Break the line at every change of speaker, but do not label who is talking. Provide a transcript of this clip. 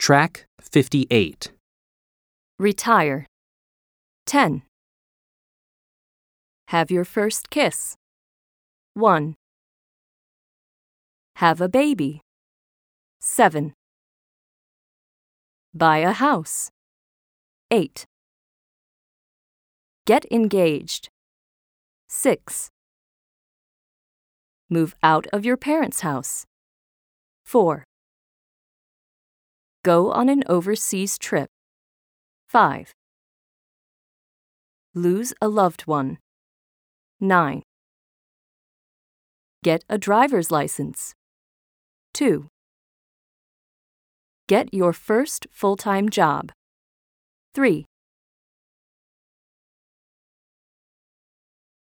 Track 58.
Retire. 10. Have your first kiss. 1. Have a baby. 7. Buy a house. 8. Get engaged. 6. Move out of your parents' house. 4. Go on an overseas trip. 5. Lose a loved one. 9. Get a driver's license. 2. Get your first full-time job. 3.